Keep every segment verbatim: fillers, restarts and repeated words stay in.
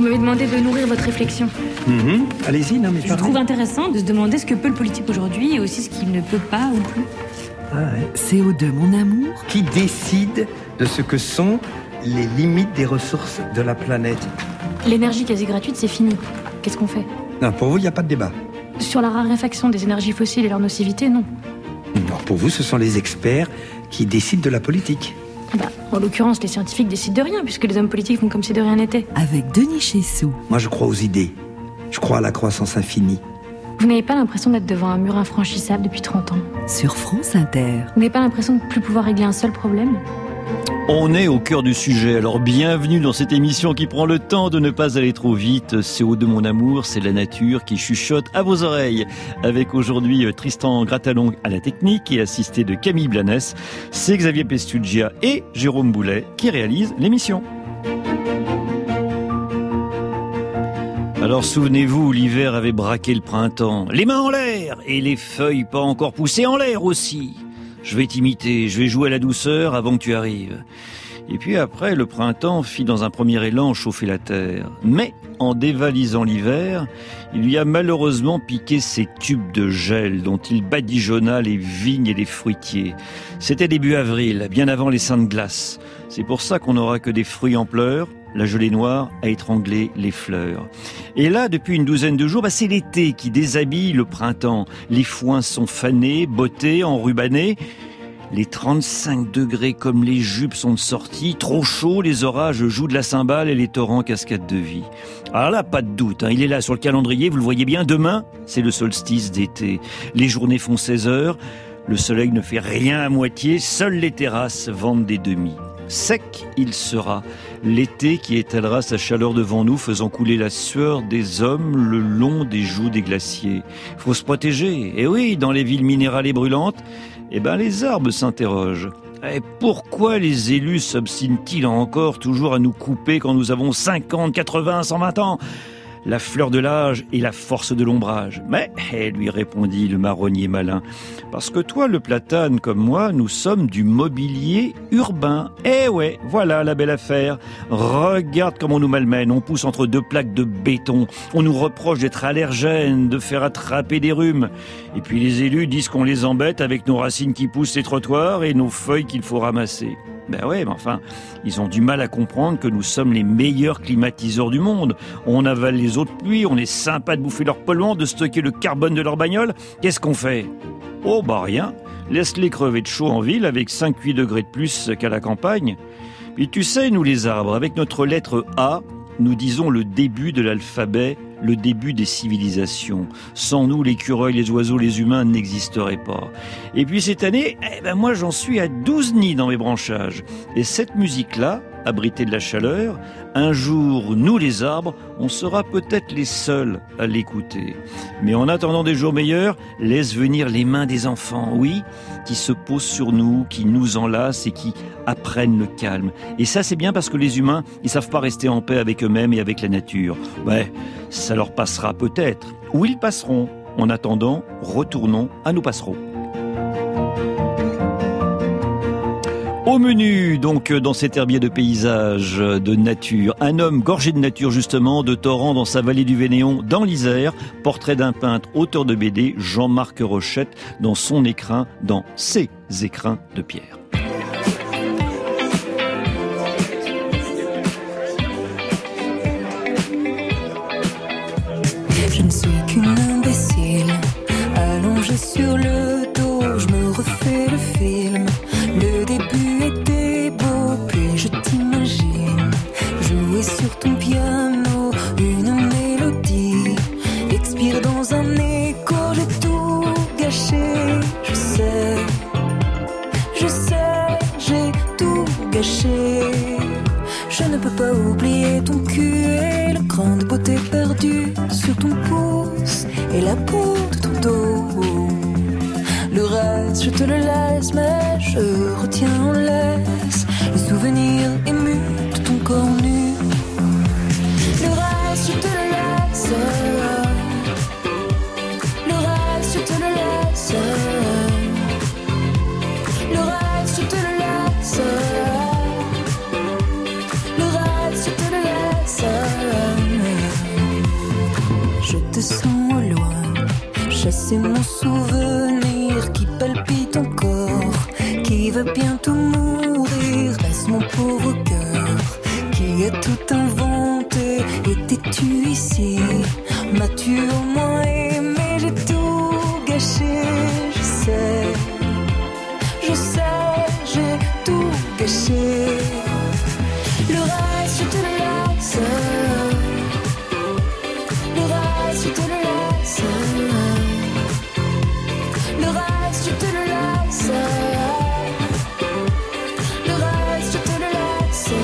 Vous m'avez demandé de nourrir votre réflexion. Mmh. Allez-y, non mais Je trouve intéressant de se demander ce que peut le politique aujourd'hui et aussi ce qu'il ne peut pas ou plus. Ah ouais. C O deux, mon amour. Qui décide de ce que sont les limites des ressources de la planète? L'énergie quasi gratuite, c'est fini. Qu'est-ce qu'on fait? Non, pour vous, il n'y a pas de débat. Sur la raréfaction des énergies fossiles et leur nocivité, non. Alors pour vous, ce sont les experts qui décident de la politique. Bah, en l'occurrence, les scientifiques décident de rien, puisque les hommes politiques font comme si de rien n'était. Avec Denis Chessou. Moi, je crois aux idées. Je crois à la croissance infinie. Vous n'avez pas l'impression d'être devant un mur infranchissable depuis trente ans? Sur France Inter. Vous n'avez pas l'impression de ne plus pouvoir régler un seul problème? On est au cœur du sujet, alors bienvenue dans cette émission qui prend le temps de ne pas aller trop vite. C O deux, mon amour, c'est la nature qui chuchote à vos oreilles. Avec aujourd'hui Tristan Gratalon à la technique et assisté de Camille Blanes, c'est Xavier Pestugia et Jérôme Boulet qui réalisent l'émission. Alors souvenez-vous, l'hiver avait braqué le printemps, les mains en l'air et les feuilles pas encore poussées en l'air aussi. Je vais t'imiter, je vais jouer à la douceur avant que tu arrives. Et puis après, le printemps fit dans un premier élan chauffer la terre. Mais, en dévalisant l'hiver, il lui a malheureusement piqué ses tubes de gel dont il badigeonna les vignes et les fruitiers. C'était début avril, bien avant les saintes glaces. C'est pour ça qu'on n'aura que des fruits en pleurs. La gelée noire a étranglé les fleurs. Et là, depuis une douzaine de jours, bah, c'est l'été qui déshabille le printemps. Les foins sont fanés, bottés, enrubanés. Les trente-cinq degrés comme les jupes sont de sortie. Trop chaud, les orages jouent de la cymbale et les torrents cascadent de vie. Alors là, pas de doute, hein, il est là sur le calendrier, vous le voyez bien. Demain, c'est le solstice d'été. Les journées font seize heures. Le soleil ne fait rien à moitié. Seules les terrasses vendent des demi. Sec, il sera. L'été qui étalera sa chaleur devant nous, faisant couler la sueur des hommes le long des joues des glaciers. Faut se protéger. Et oui, dans les villes minérales et brûlantes, eh ben les arbres s'interrogent. Et pourquoi les élus s'obstinent-ils encore toujours à nous couper quand nous avons cinquante, quatre-vingts, cent vingt ans ? La fleur de l'âge et la force de l'ombrage. Mais, eh, lui répondit le marronnier malin, parce que toi, le platane, comme moi, nous sommes du mobilier urbain. Eh ouais, voilà la belle affaire. Regarde comment on nous malmène. On pousse entre deux plaques de béton. On nous reproche d'être allergènes, de faire attraper des rhumes. Et puis les élus disent qu'on les embête avec nos racines qui poussent les trottoirs et nos feuilles qu'il faut ramasser. Ben ouais, mais enfin, ils ont du mal à comprendre que nous sommes les meilleurs climatiseurs du monde. On avale les eaux de pluie, on est sympa de bouffer leurs polluants, de stocker le carbone de leur bagnole. Qu'est-ce qu'on fait? Oh bah rien, laisse-les crever de chaud en ville avec cinq à huit degrés de plus qu'à la campagne. Puis tu sais, nous les arbres, avec notre lettre A, nous disons le début de l'alphabet, le début des civilisations. Sans nous, l'écureuil, les oiseaux, les humains n'existeraient pas. Et puis cette année, eh ben moi j'en suis à douze nids dans mes branchages. Et cette musique-là, abritée de la chaleur, un jour, nous les arbres, on sera peut-être les seuls à l'écouter. Mais en attendant des jours meilleurs, laisse venir les mains des enfants, oui, qui se posent sur nous, qui nous enlacent et qui apprennent le calme. Et ça, c'est bien parce que les humains, ils savent pas rester en paix avec eux-mêmes et avec la nature. Ouais, ça leur passera peut-être, ou ils passeront. En attendant, retournons à nos passereaux. Au menu, donc, dans cet herbier de paysage, de nature, un homme gorgé de nature, justement, de torrents dans sa vallée du Vénéon, dans l'Isère, portrait d'un peintre, auteur de B D, Jean-Marc Rochette, dans son écrin, dans ses écrins de pierre. Je ne suis qu'une imbécile, allongée sur le dos, je me refais le film. Le début était beau, puis je t'imagine jouer sur ton piano une mélodie, expire dans un écho, j'ai tout gâché. Je sais, je sais, j'ai tout gâché. Je ne peux pas oublier ton cul et la grande beauté perdue sur ton pouce et la peau de ton dos. Le reste, je te le laisse, mais je retiens en laisse les souvenirs émus de ton corps nu. Le reste, je te le laisse. Le reste, je te le laisse. Le reste, je te le laisse. Le reste, je te le laisse. c'est mon souvenir qui palpite encore, qui va bientôt mourir. Reste mon pauvre cœur qui a tout inventé. Étais-tu ici? M'as-tu au moins aimé? J'ai tout gâché, je sais, je sais, j'ai tout gâché. Le reste, je te le laisse. Le reste, je te le laisse. Le reste, je te le laisse. Le reste, je te le laisse.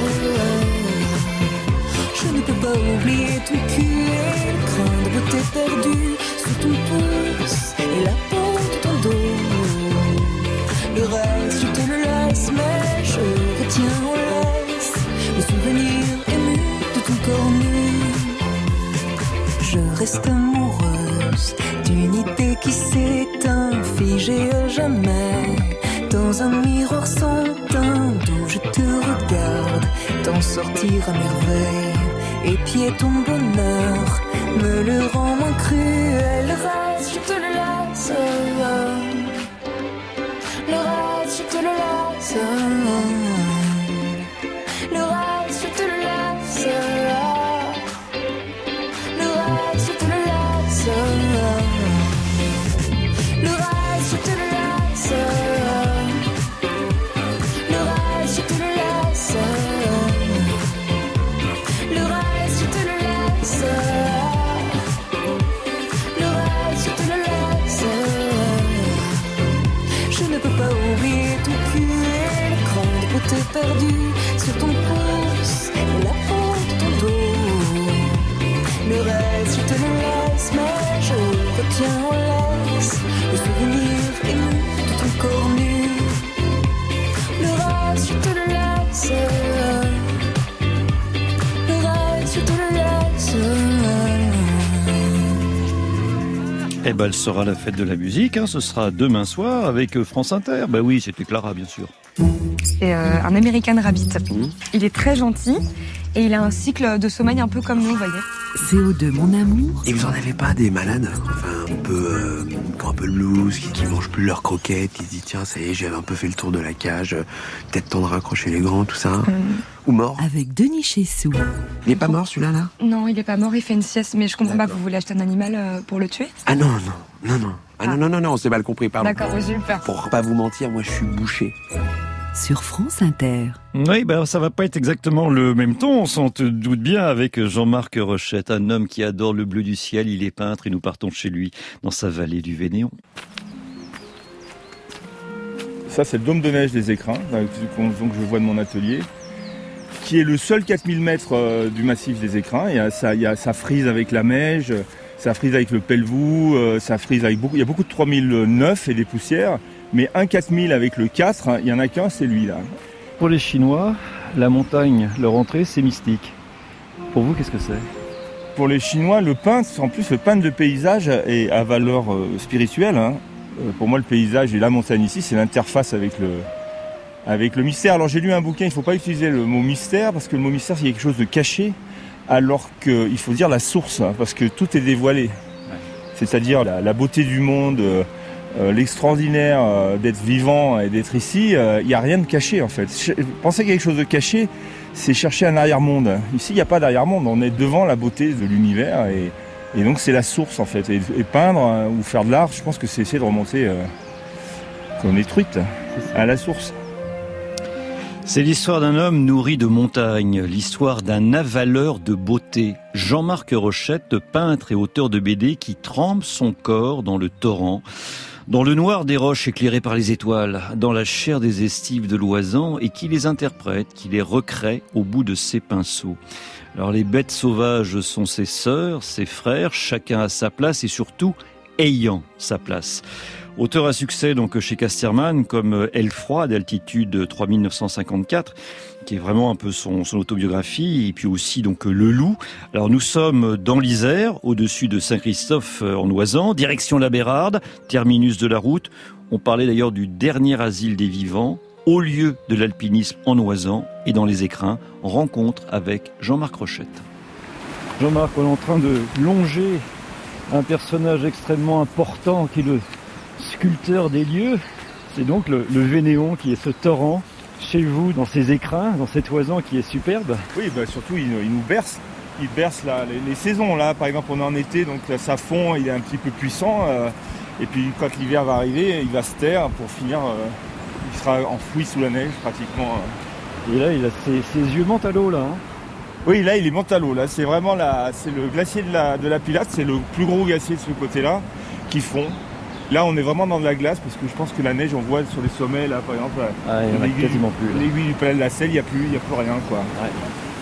Je ne peux pas oublier ton cul et le crin de beauté perdu sous ton pouce et la peau de ton dos. Le reste, je te le laisse, mais je retiens en laisse le souvenir ému de ton corps nu. Je reste amoureuse d'une idée qui s'éteint, figée à jamais dans un miroir sans teint, d'où je te regarde t'en sortir à merveille. Épier ton bonheur me le rend moins cruel. Le reste, je te le laisse. Le reste, je te le laisse. Le reste, je te le laisse. Le reste, je te le laisse. Le reste, je te le laisse. Le reste, je te le laisse. Le reste, je te le laisse. Le reste, je te le laisse. Je ne peux pas oublier ton cul et le cran de beauté perdu sur ton pouce et la peau de ton dos. Le reste, je te le laisse, mais je retiens en laisse le souvenir ému de ton corps nu. Le reste, je te le laisse. Le reste, je te le laisse. Eh ben, elle sera la fête de la musique, hein. Ce sera demain soir avec France Inter. Ben oui, c'était Clara, bien sûr. C'est euh, un American Rabbit. Mmh. Il est très gentil et il a un cycle de sommeil un peu comme nous, vous voyez. C O deux, mon amour. Et vous en avez pas des malades, enfin un peu, euh, qui ont un peu de loose, qui, qui mangent plus leurs croquettes, qui se disent tiens ça y est, j'avais un peu fait le tour de la cage, peut-être temps de raccrocher les gants, tout ça. Mmh. Ou mort. Avec Denis Chessou. Il est pas mort celui-là là? Non, il est pas mort, il fait une sieste, mais je comprends D'accord. pas que vous voulez acheter un animal euh, pour le tuer. Ah non, non, non, non. Ah, ah. non, non, non, non, on s'est mal compris, pardon. D'accord, oui, super. Pour pas vous mentir, moi je suis bouché. Sur France Inter. Oui, ben ça va pas être exactement le même ton, on s'en te doute bien, avec Jean-Marc Rochette, un homme qui adore le bleu du ciel, il est peintre et nous partons chez lui, dans sa vallée du Vénéon. Ça c'est le dôme de neige des Écrins, donc je vois de mon atelier, qui est le seul quatre mille mètres du massif des Écrins. Il y a, ça, il y a, ça frise avec la neige, ça frise avec le Pelvoux, ça frise avec beaucoup, il y a beaucoup de trois mille neuf et des poussières. Mais un quatre mille avec le quatre, il n'y en a qu'un, c'est lui là. Pour les Chinois, la montagne, leur entrée, c'est mystique. Pour vous, qu'est-ce que c'est? Pour les Chinois, le peintre, en plus le peintre de paysage est à valeur euh, spirituelle. Hein. Euh, pour moi, le paysage et la montagne ici, c'est l'interface avec le, avec le mystère. Alors j'ai lu un bouquin, il ne faut pas utiliser le mot mystère, parce que le mot mystère, c'est quelque chose de caché, alors qu'il faut dire la source, hein, parce que tout est dévoilé. Ouais. C'est-à-dire la, la beauté du monde, euh, Euh, l'extraordinaire euh, d'être vivant et d'être ici, il euh, n'y a rien de caché en fait. Ch- penser qu'il y a quelque chose de caché, c'est chercher un arrière-monde. Ici, il n'y a pas d'arrière-monde, on est devant la beauté de l'univers et, et donc c'est la source en fait. Et, et peindre euh, ou faire de l'art, je pense que c'est essayer de remonter euh, comme les truites à la source. C'est l'histoire d'un homme nourri de montagnes, l'histoire d'un avaleur de beauté. Jean-Marc Rochette, peintre et auteur de B D qui trempe son corps dans le torrent, dans le noir des roches éclairées par les étoiles, dans la chair des estives de l'Oisan et qui les interprète, qui les recrée au bout de ses pinceaux. Alors les bêtes sauvages sont ses sœurs, ses frères, chacun à sa place et surtout ayant sa place. Auteur à succès donc chez Casterman comme Elle froide, altitude trois mille neuf cent cinquante-quatre, qui est vraiment un peu son, son autobiographie, et puis aussi donc Le Loup. Alors nous sommes dans l'Isère, au-dessus de Saint-Christophe en Oisan, direction la Bérarde, terminus de la route. On parlait d'ailleurs du dernier asile des vivants, au lieu de l'alpinisme en Oisan et dans les Écrins. Rencontre avec Jean-Marc Rochette. Jean-Marc, on est en train de longer un personnage extrêmement important qui est le sculpteur des lieux. C'est donc le, le Vénéon qui est ce torrent chez vous dans ces écrins, dans cette toison qui est superbe. Oui, bah surtout il, il nous berce. Il berce là, les, les saisons. Là, par exemple, on est en été, donc là, ça fond, il est un petit peu puissant. Euh, et puis quand l'hiver va arriver, il va se taire pour finir. Euh, il sera enfoui sous la neige pratiquement. Euh. Et là, il a ses, ses yeux montent à l'eau là. Hein. Oui, là, il est monte à l'eau. Là, c'est vraiment la, c'est le glacier de la, de la Pilate. C'est le plus gros glacier de ce côté-là qui fond. Là, on est vraiment dans de la glace parce que je pense que la neige, on voit sur les sommets, là, par exemple, ah, il y en a quasiment plus. Là. L'aiguille du palais de la Selle, il n'y a plus, il n'y a plus rien, quoi. Ouais.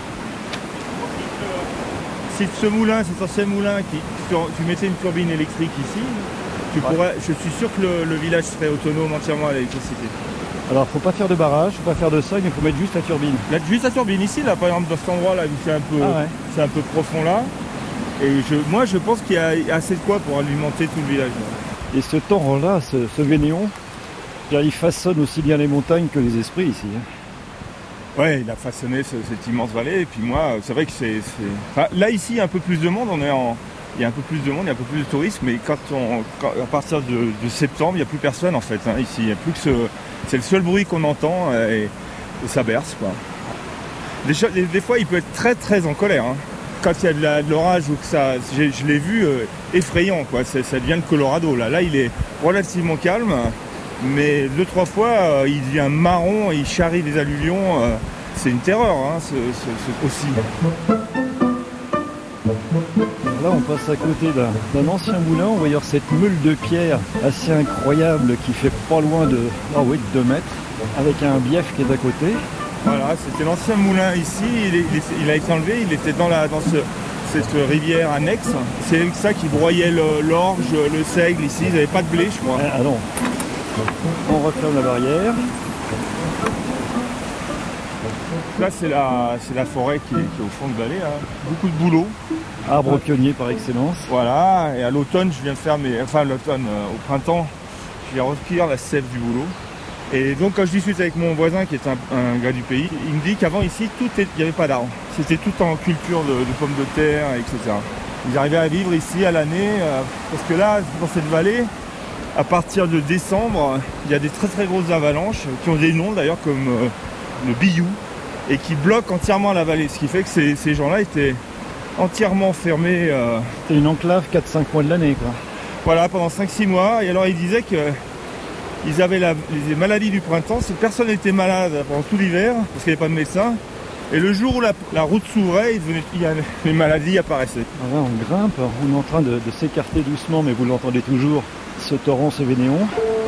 C'est ce moulin, cet ancien moulin, qui, tu mettais une turbine électrique ici, tu ouais. pourrais, je suis sûr que le, le village serait autonome entièrement à l'électricité. Alors, faut pas faire de barrage, faut pas faire de seuil, il faut mettre juste la turbine. Là, juste la turbine ici, là, par exemple, dans cet endroit-là, c'est un peu, ah ouais. c'est un peu profond là. Et je, moi, je pense qu'il y a assez de quoi pour alimenter tout le village. Là. Et ce torrent-là, ce, ce Vénéon, il façonne aussi bien les montagnes que les esprits ici. Hein. Ouais, il a façonné ce, cette immense vallée. Et puis moi, c'est vrai que c'est... Enfin, là, ici, il y a un peu plus de monde. On est en... Il y a un peu plus de monde, il y a un peu plus de tourisme. Mais quand on... quand... à partir de, de septembre, il n'y a plus personne, en fait. Hein, ici, il n'y a plus que ce... C'est le seul bruit qu'on entend et... et ça berce, quoi. Des, des fois, il peut être très, très en colère. Hein. Quand il y a de, la, de l'orage ou que ça... Je l'ai vu euh, effrayant, quoi. C'est, ça devient le Colorado, là. Là, il est relativement calme. Mais deux, trois fois, euh, il devient marron, il charrie des alluvions. Euh, c'est une terreur, hein, ce, ce, ce, aussi. Là, on passe à côté d'un, d'un ancien moulin. On va y avoir cette meule de pierre assez incroyable qui fait pas loin de, oh oui, de deux mètres, avec un bief qui est à côté. Voilà, c'était l'ancien moulin ici. Il, est, il, est, il a été enlevé, il était dans, la, dans ce, cette rivière annexe. C'est avec ça qu'ils broyaient le, l'orge, le seigle ici. Ils n'avaient pas de blé, je crois. Ah non. On referme la barrière. Là, c'est la, c'est la forêt qui est, qui est au fond de vallée. Hein. Beaucoup de boulot. Arbre pionnier par excellence. Voilà. Et à l'automne, je viens de faire mes... Enfin, l'automne, euh, au printemps, je viens recueillir la sève du boulot. Et donc, quand je discute avec mon voisin, qui est un, un gars du pays, il me dit qu'avant, ici, tout est... il n'y avait pas d'arbres. C'était tout en culture de, de pommes de terre, et cetera. Ils arrivaient à vivre ici à l'année. Euh, parce que là, dans cette vallée... À partir de décembre, il y a des très très grosses avalanches qui ont des noms d'ailleurs comme euh, le Biyou et qui bloquent entièrement la vallée. Ce qui fait que ces, ces gens-là étaient entièrement fermés. Euh... C'était une enclave quatre cinq mois de l'année, quoi. Voilà, pendant cinq six mois. Et alors ils disaient qu'ils avaient la, les maladies du printemps. Personne n'était malade pendant tout l'hiver parce qu'il n'y avait pas de médecin. Et le jour où la, la route s'ouvrait, il devenait, il y a, les maladies apparaissaient. Ah là, on grimpe, on est en train de, de s'écarter doucement, mais vous l'entendez toujours. Ce torrent, ce Vénéon.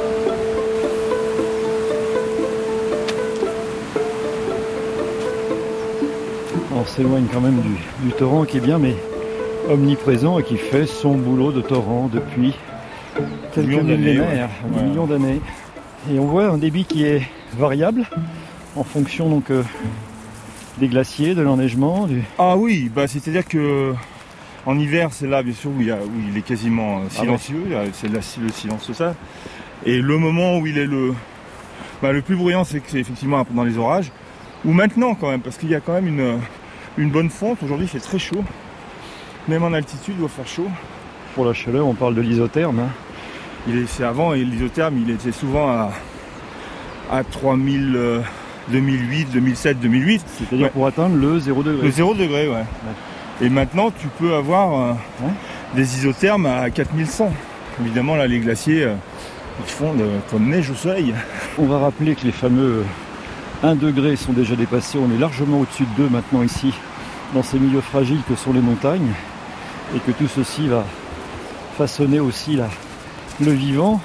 On s'éloigne quand même du, du torrent qui est bien, mais omniprésent et qui fait son boulot de torrent depuis quelques millénaires, ouais. millions d'années. Et on voit un débit qui est variable en fonction donc euh, des glaciers, de l'enneigement. Du... Ah oui, bah c'est-à-dire que en hiver, c'est là, bien sûr, où il, y a, où il est quasiment silencieux, ah ouais. C'est là, le silence total. Et le moment où il est le, bah, le plus bruyant, c'est que c'est effectivement dans les orages. Ou maintenant, quand même, parce qu'il y a quand même une, une bonne fonte. Aujourd'hui, il fait très chaud. Même en altitude, il doit faire chaud. Pour la chaleur, on parle de l'isotherme. Hein. Il est, c'est avant, et l'isotherme, il était souvent à, à trois mille, euh, deux mille huit, deux mille sept, deux mille huit. C'est-à-dire ouais. Pour atteindre le zéro degré. Le zéro degré, ouais. ouais. Et maintenant, tu peux avoir euh, ouais. des isothermes à quatre mille cent. Évidemment, là, les glaciers, euh, ils fondent euh, comme neige au soleil. On va rappeler que les fameux un degré sont déjà dépassés. On est largement au-dessus de deux maintenant ici, dans ces milieux fragiles que sont les montagnes. Et que tout ceci va façonner aussi la, le vivant.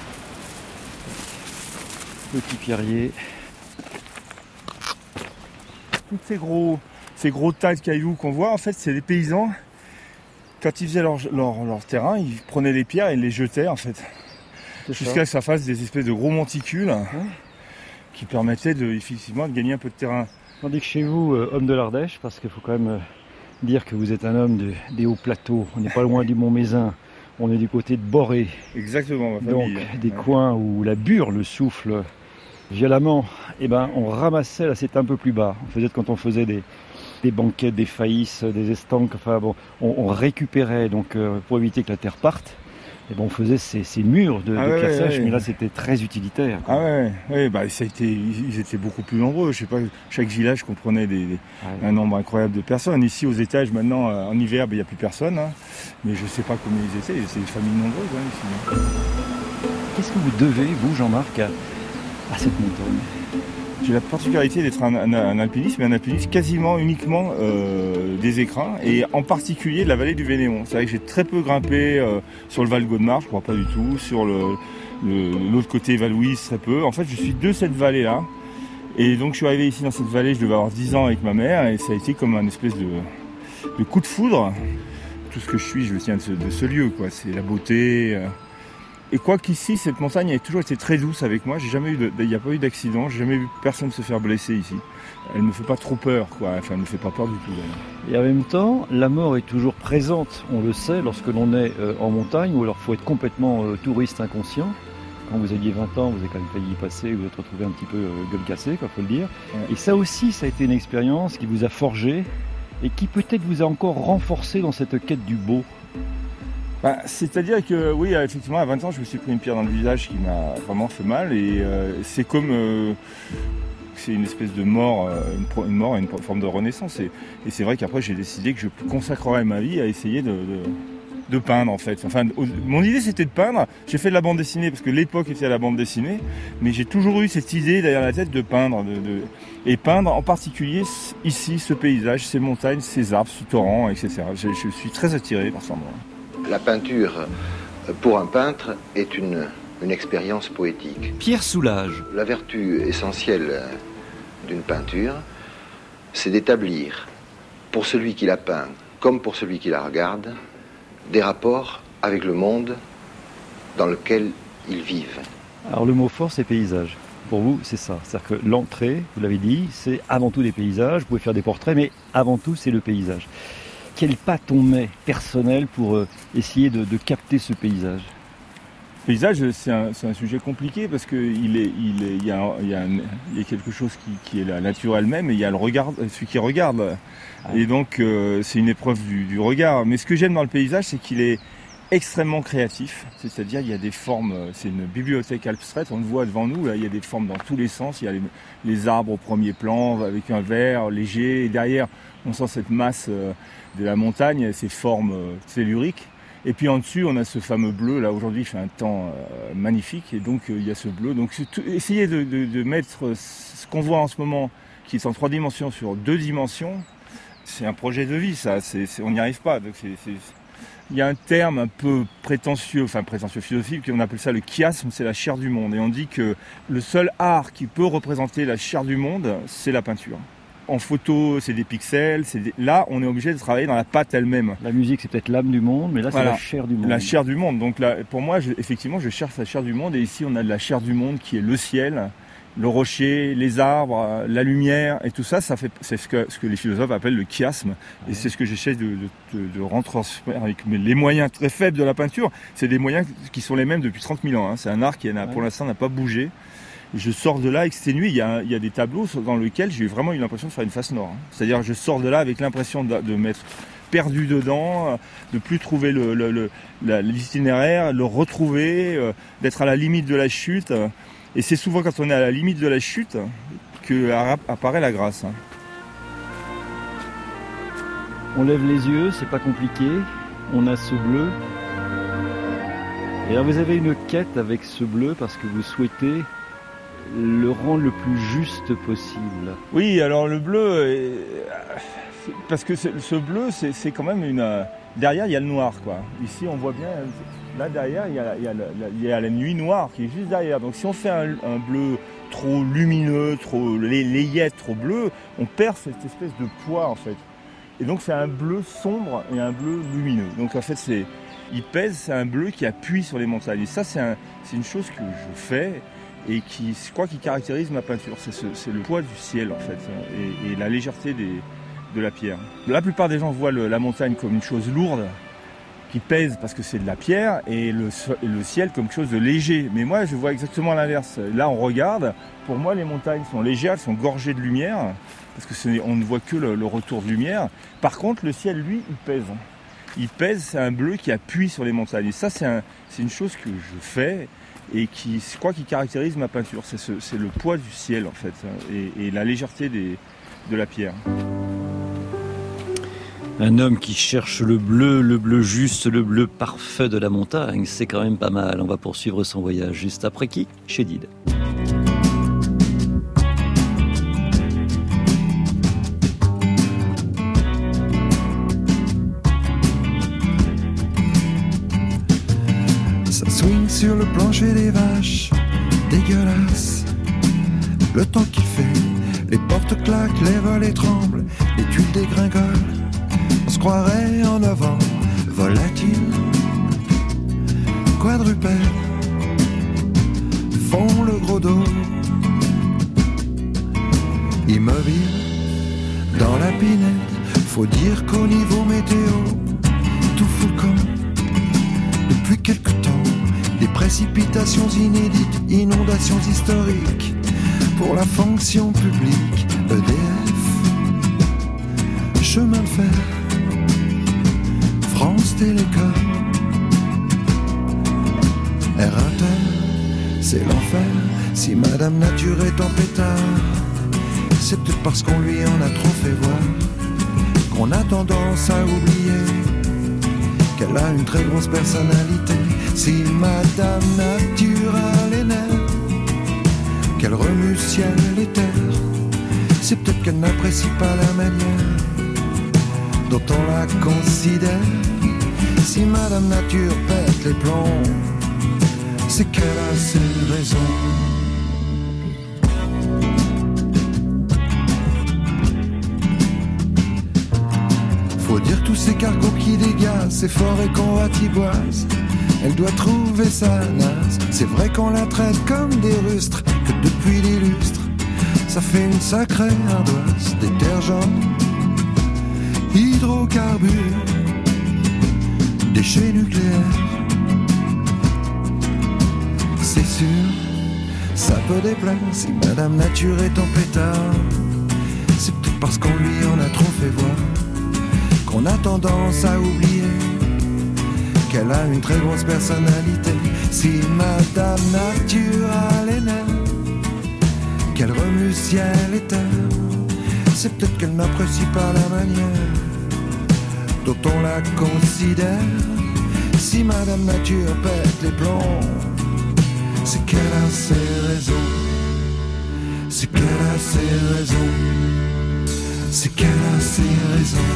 Petit pierrier. Tous ces gros... Ces gros tas de cailloux qu'on voit, en fait, c'est les paysans. Quand ils faisaient leur, leur, leur terrain, ils prenaient les pierres et les jetaient, en fait. Jusqu'à ce que ça fasse des espèces de gros monticules ouais. qui permettaient de, effectivement, de gagner un peu de terrain. Tandis que chez vous, euh, homme de l'Ardèche, parce qu'il faut quand même euh, dire que vous êtes un homme de, des hauts plateaux, on n'est pas loin du Mont-Mézin, on est du côté de Boré. Exactement, ma famille. Donc, des ouais. coins où la burle souffle violemment. Eh ben, on ramassait, là, c'était un peu plus bas. On faisait quand on faisait des... des banquettes, des faïsses, des estanques, enfin bon, on, on récupérait donc euh, pour éviter que la terre parte. Et bon, on faisait ces, ces murs de, ah de ouais, pierre sèche, ouais, ouais. mais là c'était très utilitaire. Ah ouais, ouais bah, ça a été, ils étaient beaucoup plus nombreux. Je sais pas, chaque village comprenait des, des, ouais. un nombre incroyable de personnes. Ici aux étages, maintenant, en hiver, il n'y a plus personne. Hein. Mais je ne sais pas combien ils étaient. C'est des familles nombreuses hein, ici. Qu'est-ce que vous devez, vous, Jean-Marc, à, à cette montagne ? J'ai la particularité d'être un, un, un alpiniste, mais un alpiniste quasiment uniquement euh, des écrins, et en particulier de la vallée du Vénéon. C'est vrai que j'ai très peu grimpé euh, sur le Val de Godemar, je crois pas du tout, sur le, le, l'autre côté Val-Louise, très peu. En fait, je suis de cette vallée-là, et donc je suis arrivé ici dans cette vallée, je devais avoir dix ans avec ma mère, et ça a été comme un espèce de, de coup de foudre. Tout ce que je suis, je tiens de ce, de ce lieu, quoi. C'est la beauté... Euh, Et quoi qu'ici, cette montagne a toujours été très douce avec moi. J'ai jamais eu de, il n'y a pas eu d'accident. J'ai jamais vu personne se faire blesser ici. Elle me fait pas trop peur, quoi. Enfin, elle me fait pas peur du tout. D'ailleurs. Et en même temps, la mort est toujours présente. On le sait lorsque l'on est euh, en montagne, ou alors faut être complètement euh, touriste inconscient. Quand vous aviez vingt ans, vous avez quand même failli y passer, vous êtes retrouvé un petit peu euh, gueule cassée, quoi, faut le dire. Ouais. Et ça aussi, ça a été une expérience qui vous a forgé et qui peut-être vous a encore renforcé dans cette quête du beau. Bah, c'est-à-dire que oui, effectivement, à vingt ans, je me suis pris une pierre dans le visage qui m'a vraiment fait mal. Et euh, c'est comme... Euh, c'est une espèce de mort, euh, une, une mort, une forme de renaissance. Et, et c'est vrai qu'après, j'ai décidé que je consacrerais ma vie à essayer de, de, de peindre, en fait. Enfin, mon idée, c'était de peindre. J'ai fait de la bande dessinée, parce que l'époque était à la bande dessinée. Mais j'ai toujours eu cette idée derrière la tête de peindre. De, de, et peindre, en particulier, ici, ce paysage, ces montagnes, ces arbres, ce torrent, et cetera. Je, je suis très attiré par ça, moi. La peinture, pour un peintre, est une, une expérience poétique. Pierre Soulages. La vertu essentielle d'une peinture, c'est d'établir, pour celui qui la peint, comme pour celui qui la regarde, des rapports avec le monde dans lequel ils vivent. Alors le mot fort, c'est paysage. Pour vous, c'est ça. C'est-à-dire que l'entrée, vous l'avez dit, c'est avant tout des paysages. Vous pouvez faire des portraits, mais avant tout, c'est le paysage. Quelle patte on met personnelle pour euh, essayer de, de capter ce paysage ? Le paysage, c'est un, c'est un sujet compliqué parce qu'il est, il est, il y a, il y a, un, il y a quelque chose qui, qui est la nature elle-même et il y a le regard, celui qui regarde. Ah. Et donc, euh, c'est une épreuve du, du regard. Mais ce que j'aime dans le paysage, c'est qu'il est extrêmement créatif. C'est-à-dire, il y a des formes, c'est une bibliothèque abstraite, on le voit devant nous, là, il y a des formes dans tous les sens. Il y a les, les arbres au premier plan avec un vert léger et derrière, on sent cette masse de la montagne, ces formes telluriques. Et puis en dessus, on a ce fameux bleu. Là, aujourd'hui, il fait un temps euh, magnifique. Et donc, euh, il y a ce bleu. Donc, c'est tout, essayer de, de, de mettre ce qu'on voit en ce moment, qui est en trois dimensions sur deux dimensions, c'est un projet de vie, ça. C'est, c'est, on n'y arrive pas. Donc, c'est, c'est... Il y a un terme un peu prétentieux, enfin prétentieux philosophique, on appelle ça le chiasme, c'est la chair du monde. Et on dit que le seul art qui peut représenter la chair du monde, c'est la peinture. En photo, c'est des pixels. C'est des... Là, on est obligé de travailler dans la pâte elle-même. La musique, c'est peut-être l'âme du monde, mais là, voilà. C'est la chair du monde. La chair du monde. Donc là, pour moi, je, effectivement, je cherche la chair du monde. Et ici, on a de la chair du monde qui est le ciel, le rocher, les arbres, la lumière. Et tout ça, ça fait, c'est ce que, ce que les philosophes appellent le chiasme. Ouais. Et c'est ce que j'essaie de, de, de, de retransmettre avec les moyens très faibles de la peinture. C'est des moyens qui sont les mêmes depuis trente mille ans. Hein. C'est un art qui, ouais. pour l'instant, n'a pas bougé. Je sors de là exténué, il y a, il y a des tableaux dans lesquels j'ai vraiment eu l'impression de faire une face nord. Hein. C'est-à-dire je sors de là avec l'impression de, de m'être perdu dedans, de plus trouver le, le, le, la, l'itinéraire, le retrouver, euh, d'être à la limite de la chute. Et c'est souvent quand on est à la limite de la chute que apparaît la grâce. Hein. On lève les yeux, c'est pas compliqué, on a ce bleu. Et alors vous avez une quête avec ce bleu parce que vous souhaitez le rendre le plus juste possible. Oui, alors le bleu, est... parce que ce bleu, c'est, c'est quand même une... Derrière, il y a le noir, quoi. Ici, on voit bien, là derrière, il y a, il y a, la, il y a la nuit noire qui est juste derrière. Donc si on fait un, un bleu trop lumineux, trop layette, trop bleu, on perd cette espèce de poids, en fait. Et donc c'est un bleu sombre et un bleu lumineux. Donc en fait, c'est, il pèse, c'est un bleu qui appuie sur les montagnes. Et ça, c'est, un, c'est une chose que je fais et qui, je crois, qui caractérise ma peinture. C'est, ce, c'est le poids du ciel, en fait, et, et la légèreté des, de la pierre. La plupart des gens voient le, la montagne comme une chose lourde, qui pèse parce que c'est de la pierre, et le, le ciel comme quelque chose de léger. Mais moi, je vois exactement l'inverse. Là, on regarde, pour moi, les montagnes sont légères, elles sont gorgées de lumière, parce que c'est, on ne voit que le, le retour de lumière. Par contre, le ciel, lui, il pèse. Il pèse, c'est un bleu qui appuie sur les montagnes. Et ça, c'est, un, c'est une chose que je fais et qui, je crois, qui caractérise ma peinture. C'est, ce, c'est le poids du ciel, en fait, et, et la légèreté des, de la pierre. Un homme qui cherche le bleu, le bleu juste, le bleu parfait de la montagne, c'est quand même pas mal. On va poursuivre son voyage juste après qui ? Chédid. Ça swing sur le plancher des vaches, dégueulasse. Le temps qu'il fait, les portes claquent, les volets tremblent, les tuiles dégringolent. On se croirait en novembre, volatile, quadrupède, font le gros dos, immobile, dans la pinette. Faut dire qu'au niveau météo, tout fout le camp. Depuis quelque temps, des précipitations inédites, inondations historiques, pour la fonction publique, E D F, chemin de fer, France Télécom, R Inter, c'est l'enfer. Si Madame Nature est en pétard, c'est peut-être parce qu'on lui en a trop fait voir, qu'on a tendance à oublier qu'elle a une très grosse personnalité. Si Madame Nature a les nerfs, qu'elle remue ciel et terre, c'est peut-être qu'elle n'apprécie pas la manière dont on la considère. Si Madame Nature pète les plombs, c'est qu'elle a ses raisons. Faut dire tous ces cargos qui dégazent, ces forêts qu'on ratiboise. Elle doit trouver sa naze. C'est vrai qu'on la traite comme des rustres, que depuis des lustres, ça fait une sacrée ardoise. Détergent, hydrocarbures, déchets nucléaires. C'est sûr, ça peut déplaire si Madame Nature est en pétard. C'est peut-être parce qu'on lui en a trop fait voir, qu'on a tendance à oublier qu'elle a une très grosse personnalité. Si Madame Nature a les nerfs, qu'elle remue ciel et terre, c'est peut-être qu'elle n'apprécie pas la manière dont on la considère. Si Madame Nature pète les plombs, c'est qu'elle a ses raisons. C'est qu'elle a ses raisons. C'est qu'elle a ses raisons.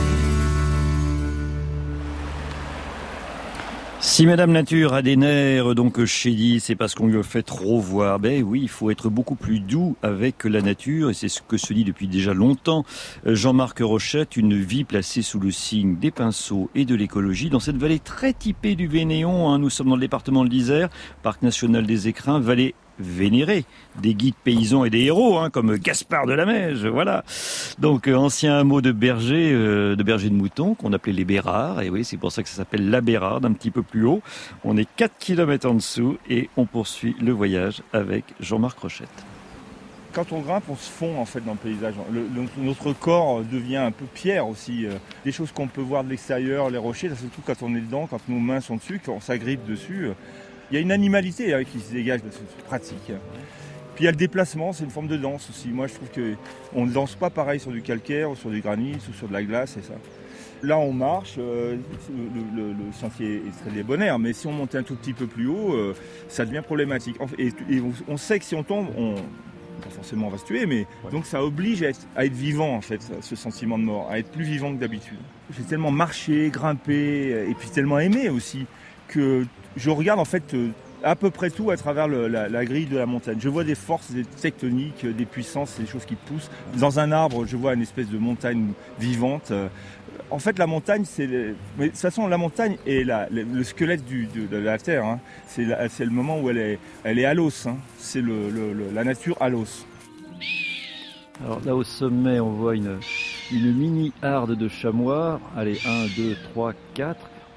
Si Madame Nature a des nerfs, donc Chédid, c'est parce qu'on lui a fait trop voir. Ben oui, il faut être beaucoup plus doux avec la nature, et c'est ce que se dit depuis déjà longtemps Jean-Marc Rochette, une vie placée sous le signe des pinceaux et de l'écologie. Dans cette vallée très typée du Vénéon, hein, nous sommes dans le département de l'Isère, parc national des Écrins, vallée vénérés, des guides paysans et des héros, hein, comme Gaspard de la Mège, voilà. Donc, euh, ancien hameau de berger, euh, de berger de moutons, qu'on appelait les Bérards, et oui, c'est pour ça que ça s'appelle la Bérarde, un petit peu plus haut. On est quatre kilomètres en dessous, et on poursuit le voyage avec Jean-Marc Rochette. Quand on grimpe, on se fond en fait dans le paysage. Le, le, notre corps devient un peu pierre aussi. Des choses qu'on peut voir de l'extérieur, les rochers, surtout quand on est dedans, quand nos mains sont dessus, quand on s'agrippe dessus. Il y a une animalité hein, qui se dégage de cette pratique. Puis il y a le déplacement, c'est une forme de danse aussi. Moi je trouve qu'on ne danse pas pareil sur du calcaire, ou sur du granit, ou sur de la glace, et ça. Là on marche, euh, le, le, le sentier est très bonheur, mais si on monte un tout petit peu plus haut, euh, ça devient problématique. Et, et on, on sait que si on tombe, on, pas forcément on va se tuer, mais ouais. Donc ça oblige à être, à être vivant en fait, ce sentiment de mort, à être plus vivant que d'habitude. J'ai tellement marché, grimpé, et puis tellement aimé aussi, que je regarde en fait à peu près tout à travers le, la, la grille de la montagne. Je vois des forces des tectoniques, des puissances, des choses qui poussent. Dans un arbre, je vois une espèce de montagne vivante. En fait, la montagne, c'est... Mais de toute façon, la montagne est la, le squelette du, de, de la Terre. Hein. C'est, la, c'est le moment où elle est, elle est à l'os. Hein. C'est le, le, le, la nature à l'os. Alors là, au sommet, on voit une, une mini harde de chamois. Allez, un, deux, trois, quatre...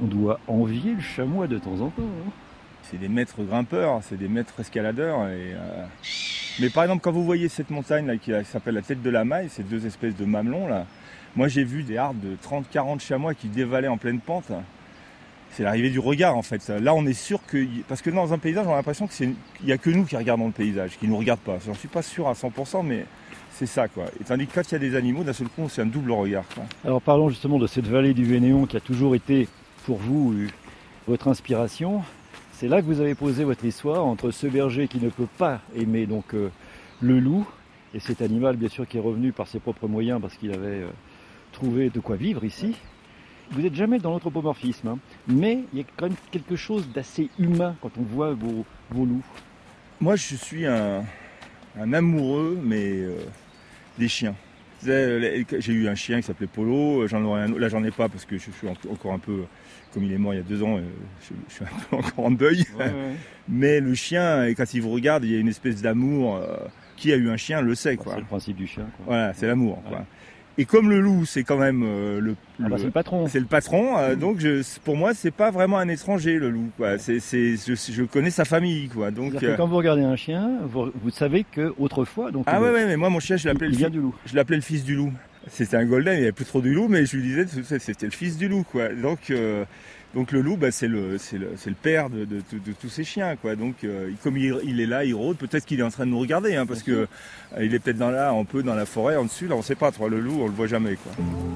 On doit envier le chamois de temps en temps. Hein. C'est des maîtres grimpeurs, c'est des maîtres escaladeurs. Et, euh... Mais par exemple, quand vous voyez cette montagne là, qui s'appelle la Tête de la Maille, ces deux espèces de mamelons là, moi j'ai vu des hardes de trente à quarante chamois qui dévalaient en pleine pente. C'est l'arrivée du regard en fait. Là on est sûr que... Parce que dans un paysage on a l'impression qu'il n'y a que nous qui regardons le paysage, qui ne nous regardent pas. J'en suis pas sûr à cent pour cent mais c'est ça quoi. Et tandis que quand il y a des animaux, d'un seul coup c'est un double regard. Quoi. Alors parlons justement de cette vallée du Vénéon qui a toujours été pour vous votre inspiration. C'est là que vous avez posé votre histoire entre ce berger qui ne peut pas aimer donc euh, le loup et cet animal bien sûr qui est revenu par ses propres moyens parce qu'il avait euh, trouvé de quoi vivre ici. Vous n'êtes jamais dans l'anthropomorphisme, hein, mais il y a quand même quelque chose d'assez humain quand on voit vos, vos loups. Moi je suis un, un amoureux mais euh, des chiens. J'ai eu un chien qui s'appelait Polo, j'en aurais un, là j'en ai pas parce que je suis encore un peu, comme il est mort il y a deux ans, je, je suis un peu encore en deuil. Ouais, ouais. Mais le chien, quand il vous regarde, il y a une espèce d'amour. Euh, qui a eu un chien le sait. Quoi. C'est le principe du chien. Quoi. Voilà, c'est l'amour. Ouais. Quoi. Et comme le loup, c'est quand même euh, le, ah bah le, c'est le patron. C'est le patron. Euh, mmh. Donc je, pour moi, c'est pas vraiment un étranger le loup. Quoi. C'est, c'est, je, je connais sa famille. Quoi. Donc euh... quand vous regardez un chien, vous, vous savez que autrefois. Donc ah le, ouais, ouais, mais moi mon chien, je l'appelais il, le, il vient du loup. Je l'appelais le fils du loup. C'était un golden, il n'y avait plus trop du loup, mais je lui disais que c'était le fils du loup. Quoi. Donc euh, Donc le loup, bah, c'est, le, c'est, le, c'est le père de, de, de, de tous ces chiens. Quoi. Donc euh, comme il, il est là, il rôde, peut-être qu'il est en train de nous regarder, hein, parce qu'il euh, est peut-être dans là, un peu dans la forêt, en dessus, là on ne sait pas, toi, le loup, on ne le voit jamais. Quoi.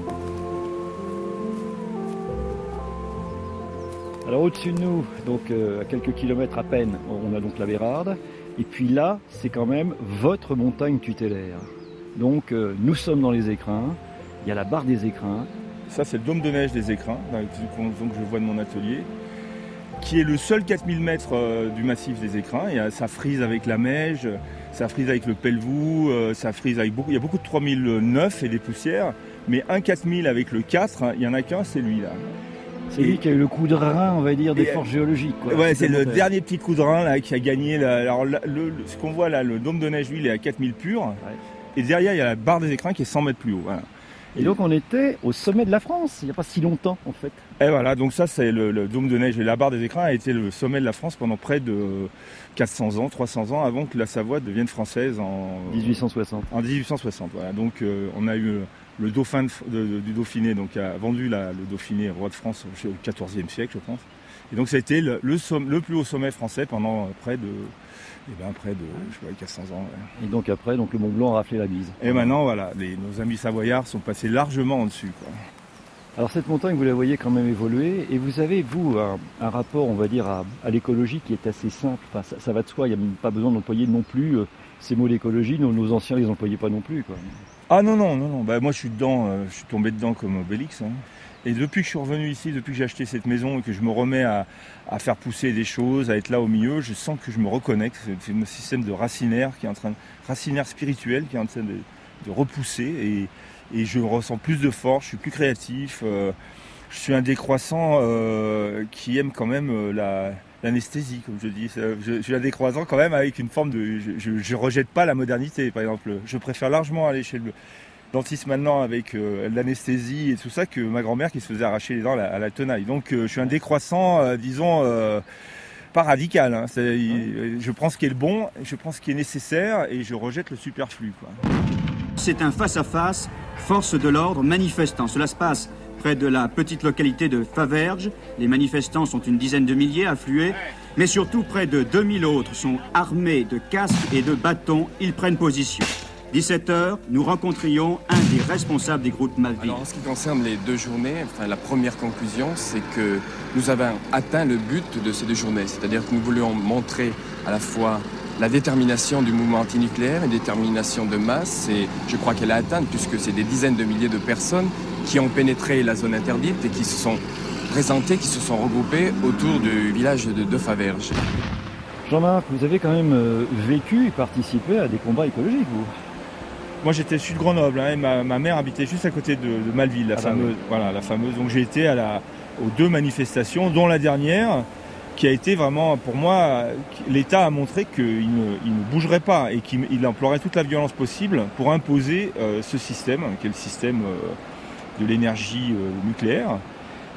Alors au-dessus de nous, donc euh, à quelques kilomètres à peine, on a donc la Bérarde, et puis là, c'est quand même votre montagne tutélaire. Donc euh, nous sommes dans les Écrins, il y a la barre des Écrins. Ça, c'est le dôme de neige des Écrins, donc je vois de mon atelier, qui est le seul quatre mille mètres euh, du massif des Écrins. Et, euh, ça frise avec la neige, ça frise avec le Pelvoux, euh, ça frise avec beaucoup. Il y a beaucoup de trois mille neuf et des poussières, mais un quatre mille avec le quatre, il n'y en a qu'un, c'est lui là. C'est et, lui qui a eu le coup de rein, on va dire, des et, forces géologiques. Quoi. Ouais, c'est le dernier petit coup de rein là, qui a gagné. La, alors, le, le, ce qu'on voit là, le dôme de neige, lui, il est à quatre mille pur. Ouais. Et derrière, il y a la barre des Écrins qui est cent mètres plus haut. Voilà. Et donc on était au sommet de la France, il n'y a pas si longtemps en fait. Et voilà, donc ça c'est le, le dôme de neige et la barre des Écrins a été le sommet de la France pendant près de quatre cents ans, trois cents ans avant que la Savoie devienne française en dix-huit cent soixante. En dix-huit cent soixante, voilà. Donc euh, on a eu le dauphin de, de, de, du Dauphiné, donc a vendu la, le Dauphiné roi de France au quatorzième siècle je pense. Et donc ça a été le, le, somme, le plus haut sommet français pendant près de... Et bien près de, je sais pas, quatre cents ans. Ouais. Et donc après, donc le Mont Blanc a raflé la bise. Et maintenant, voilà, les, nos amis savoyards sont passés largement en dessus. Quoi. Alors cette montagne, vous la voyez quand même évoluer, et vous avez, vous, un, un rapport, on va dire, à, à l'écologie qui est assez simple. Enfin, ça, ça va de soi, il n'y a même pas besoin d'employer non plus euh, ces mots d'écologie, nos, nos anciens ne les employaient pas non plus. Quoi. Ah non, non, non, non. Bah, moi je suis dedans, euh, je suis tombé dedans comme Obélix. Hein. Et depuis que je suis revenu ici, depuis que j'ai acheté cette maison et que je me remets à, à faire pousser des choses, à être là au milieu, je sens que je me reconnecte. C'est un système de racinaire qui est en train de, racinaire spirituel qui est en train de, de repousser et, et je ressens plus de force, je suis plus créatif. Euh, je suis un décroissant euh, qui aime quand même euh, la, l'anesthésie, comme je dis. Je, je suis un décroissant quand même avec une forme de, je, je, je rejette pas la modernité, par exemple. Je préfère largement aller chez le dentiste maintenant avec euh, l'anesthésie et tout ça que ma grand-mère qui se faisait arracher les dents à la, à la tenaille. Donc euh, je suis un décroissant, euh, disons, euh, pas radical. Hein. C'est, ouais. Je prends ce qui est le bon, je prends ce qui est nécessaire et je rejette le superflu. Quoi. C'est un face-à-face, force de l'ordre manifestant. Cela se passe près de la petite localité de Faverges. Les manifestants sont une dizaine de milliers afflués, mais surtout près de deux mille autres sont armés de casques et de bâtons. Ils prennent position. dix-sept heures, nous rencontrions un des responsables des groupes Malville. Alors, en ce qui concerne les deux journées, enfin, la première conclusion, c'est que nous avons atteint le but de ces deux journées. C'est-à-dire que nous voulions montrer à la fois la détermination du mouvement antinucléaire, une détermination de masse, et je crois qu'elle a atteint, puisque c'est des dizaines de milliers de personnes qui ont pénétré la zone interdite et qui se sont présentées, qui se sont regroupées autour du village de, de Faverges. Jean-Marc, vous avez quand même vécu et participé à des combats écologiques, vous ? Moi j'étais sud Grenoble hein, et ma, ma mère habitait juste à côté de, de Malville, la ah fameuse. Bah oui. Voilà, la fameuse. Donc j'ai été à la, aux deux manifestations, dont la dernière, qui a été vraiment, pour moi, l'État a montré qu'il ne, il ne bougerait pas et qu'il il emploierait toute la violence possible pour imposer euh, ce système, qui est le système euh, de l'énergie euh, nucléaire.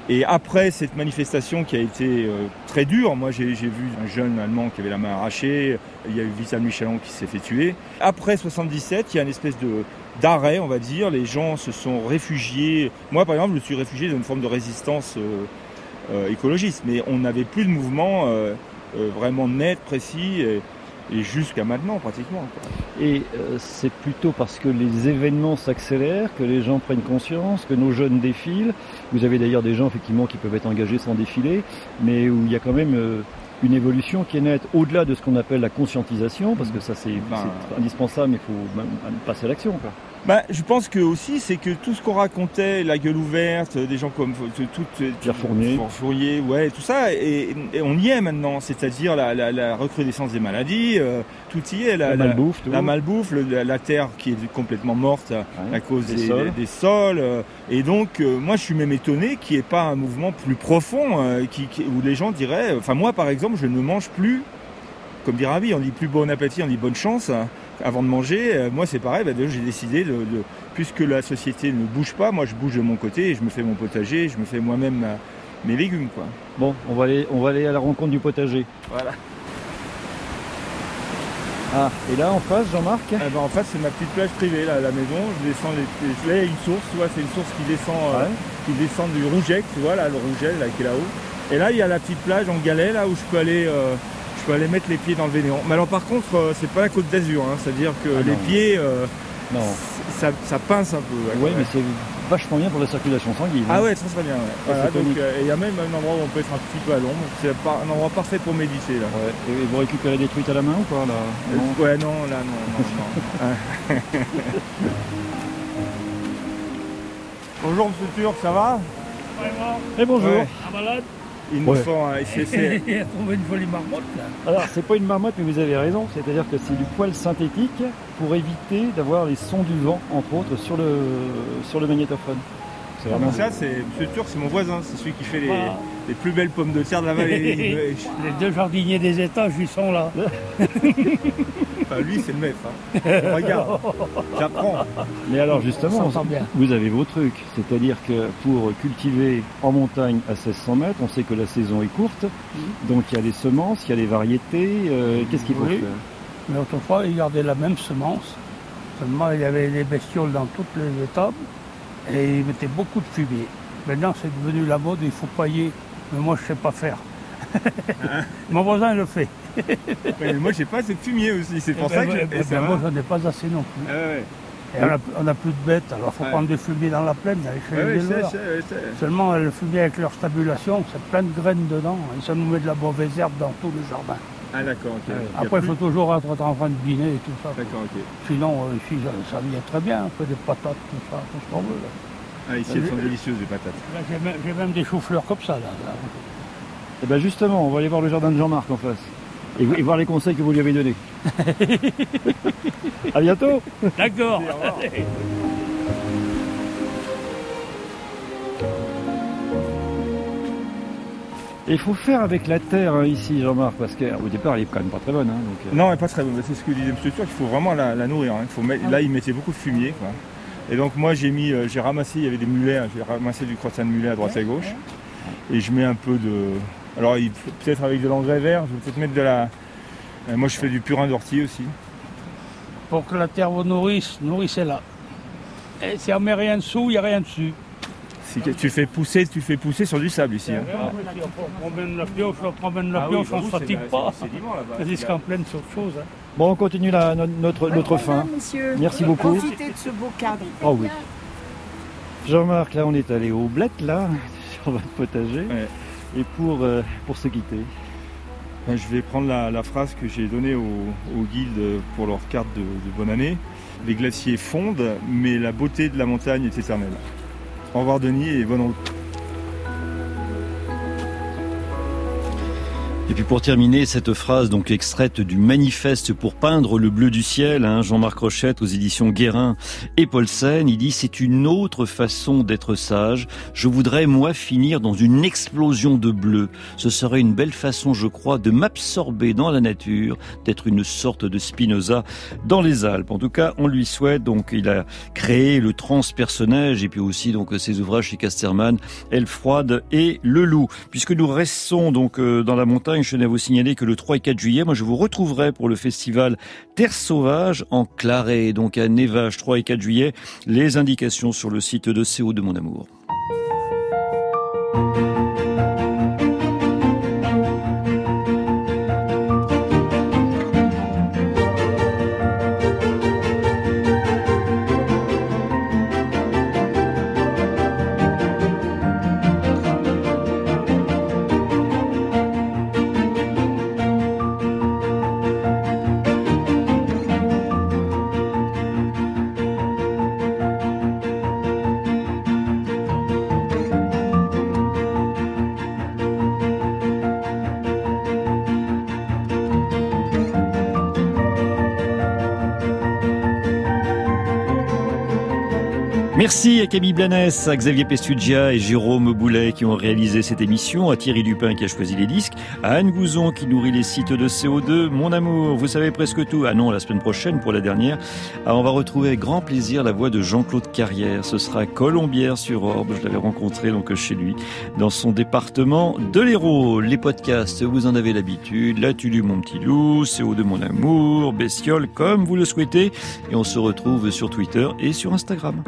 Et après cette manifestation qui a été euh, très dure, moi j'ai, j'ai vu un jeune Allemand qui avait la main arrachée, il y a eu Vital Michelon qui s'est fait tuer. Après soixante-dix-sept, il y a une espèce de, d'arrêt, on va dire, les gens se sont réfugiés. Moi par exemple, je me suis réfugié dans une forme de résistance euh, euh, écologiste, mais on n'avait plus de mouvement euh, euh, vraiment net, précis, et, et jusqu'à maintenant pratiquement, quoi. Et euh, c'est plutôt parce que les événements s'accélèrent, que les gens prennent conscience, que nos jeunes défilent. Vous avez d'ailleurs des gens effectivement qui peuvent être engagés sans défiler, mais où il y a quand même euh, une évolution qui est nette au-delà de ce qu'on appelle la conscientisation, parce que ça c'est, ben, c'est indispensable, mais il faut même passer à l'action, quoi. Bah, je pense que aussi, c'est que tout ce qu'on racontait, la gueule ouverte, des gens comme tout Pierre Fournier, Fournier, ouais, tout ça, et, et on y est maintenant. C'est-à-dire la, la, la recrudescence des maladies, euh, tout y est. La, la malbouffe, la, la malbouffe, le, la, la terre qui est complètement morte ouais, à cause des, des sols. Des, des sols euh, et donc, euh, moi, je suis même étonné qu'il n'y ait pas un mouvement plus profond, euh, qui, qui, où les gens diraient. Enfin, moi, par exemple, je ne mange plus. Comme dit Ravi, on dit plus bon appétit, on dit bonne chance. Avant de manger, euh, moi c'est pareil, bah, j'ai décidé, de, de, puisque la société ne bouge pas, moi je bouge de mon côté et je me fais mon potager, je me fais moi-même ma, mes légumes, quoi. Bon, on va, aller, on va aller à la rencontre du potager. Voilà. Ah, et là en face, Jean-Marc eh ben, En face, c'est ma petite plage privée, là, à la maison. Je descends les, là, il y a une source, tu vois, c'est une source qui descend, ouais. euh, qui descend du Rougec, tu vois, là, le Rougel, là, qui est là-haut. Et là, il y a la petite plage en galets, là, où je peux aller... Euh, Je peux aller mettre les pieds dans le Vénéon. Mais alors par contre, euh, c'est pas la Côte d'Azur, hein, c'est-à-dire que ah les pieds, euh, non. Ça, ça pince un peu. Oui, ouais, mais c'est vachement bien pour la circulation sanguine. Ah hein. Ouais, ça serait bien. Ouais. Voilà, donc il euh, y a même un endroit où on peut être un petit peu à l'ombre. C'est un endroit parfait pour méditer là. Ouais. Et vous récupérez des truites à la main ou quoi là non. Euh, Ouais, non, là, non, non, non. Bonjour Monsieur Turc, ça va? Vraiment. Et bonjour. Ouais. Un malade? Il nous ouais. faut un S C C. Il a trouvé une folie marmotte là. Alors c'est pas une marmotte mais vous avez raison, c'est-à-dire que c'est du poil synthétique pour éviter d'avoir les sons du vent, entre autres, sur le, sur le magnétophone. C'est vraiment ça, c'est Monsieur Turc, c'est mon voisin, c'est celui qui fait les, voilà. les plus belles pommes de terre de la vallée. Les deux jardiniers des étages, ils sont là. Enfin, lui, c'est le maître. Hein. Regarde, j'apprends. Mais alors, justement, vous avez vos trucs. C'est-à-dire que pour cultiver en montagne à seize cents mètres, on sait que la saison est courte. Mmh. Donc, il y a les semences, il y a les variétés. Euh, qu'est-ce qu'il faut oui. faire? Mais autrefois, ils gardaient la même semence. Seulement, il y avait des bestioles dans toutes les étapes. Et ils mettaient beaucoup de fumier. Maintenant, c'est devenu la mode, il faut pailler. Mais moi, je ne sais pas faire. Hein? Mon voisin le fait. Mais moi, j'ai pas assez de fumier aussi. C'est pour et ça ben, que je... ben, ben, moi, j'en ai pas assez non plus. Ah ouais. Et on n'a plus de bêtes, alors il faut ouais. prendre du fumier dans la plaine, chez ouais, les éleveurs. Seulement, le fumier avec leur stabulation, c'est plein de graines dedans. Et ça nous met de la mauvaise herbe dans tous les jardins. Ah d'accord, ok. Ouais. Après, il faut toujours être en train de biner et tout ça. D'accord, ok. Sinon, euh, ici, ça, ça vient très bien. On fait des patates, tout ça, tout ce qu'on veut. Là. Ah, ici, elles sont délicieuses, les patates. Là, j'ai, même, j'ai même des choux-fleurs comme ça, là. là. Et bien justement, on va aller voir le jardin de Jean-Marc en face. Et, et voir les conseils que vous lui avez donnés. À bientôt. D'accord. Il faut faire avec la terre hein, ici, Jean-Marc, parce qu'au départ, elle est quand même pas très bonne. Hein, donc, euh... Non, elle n'est pas très bonne. C'est ce que disait M. Turc, il faut vraiment la, la nourrir. Hein. Il faut mettre... Là, il mettait beaucoup de fumier. Quoi. Et donc, moi, j'ai mis, euh, j'ai ramassé, il y avait des mulets, hein, j'ai ramassé du crottin de mulet à droite et à gauche. Et je mets un peu de... Alors, il... peut-être avec de l'engrais vert, je vais peut-être mettre de la... Euh, moi, je fais du purin d'ortie aussi. Pour que la terre vous nourrisse, nourrissez-la. Et si on ne met rien dessous, il n'y a rien dessus. Si tu fais pousser, tu fais pousser sur du sable ici. Hein. Ah, si on promène la pioche, on promène la ah pioche, oui, on ne se fatigue c'est, pas. C'est jusqu'en pleine sur chose. Hein. Bon, on continue la, notre, notre ouais, fin. Monsieur. Merci beaucoup. Profitez de ce beau cadre. Oh oui. Jean-Marc, là, on est allé au Bled, là, sur votre potager. Ouais. Et pour, euh, pour se quitter, ben, je vais prendre la, la phrase que j'ai donnée aux, aux guides pour leur carte de, de bonne année. Les glaciers fondent, mais la beauté de la montagne est éternelle. Au revoir Denis et bonne route. Et puis pour terminer, cette phrase donc extraite du manifeste pour peindre le bleu du ciel, hein, Jean-Marc Rochette aux éditions Guérin et Paulsen, il dit « C'est une autre façon d'être sage. Je voudrais, moi, finir dans une explosion de bleu. Ce serait une belle façon, je crois, de m'absorber dans la nature, d'être une sorte de Spinoza dans les Alpes. » En tout cas, on lui souhaite. Donc, il a créé le transpersonnage et puis aussi donc ses ouvrages chez Casterman, Elle froide et Le Loup. Puisque nous restons donc dans la montagne, je tenais à vous signaler que le trois et quatre juillet, moi je vous retrouverai pour le festival Terre Sauvage en Claret, donc à Névages, trois et quatre juillet. Les indications sur le site de C O de Mon Amour. Merci à Camille Blanès, à Xavier Pestugia et Jérôme Boulet qui ont réalisé cette émission, à Thierry Dupin qui a choisi les disques, à Anne Gouzon qui nourrit les sites de C O deux, Mon Amour, vous savez presque tout. Ah non, la semaine prochaine pour la dernière, ah, on va retrouver avec grand plaisir la voix de Jean-Claude Carrière. Ce sera Colombières-sur-Orbe, je l'avais rencontré donc chez lui, dans son département de l'Hérault. Les podcasts, vous en avez l'habitude, L'as-tu lu mon petit loup, C O deux Mon Amour, Bestiole, comme vous le souhaitez. Et on se retrouve sur Twitter et sur Instagram.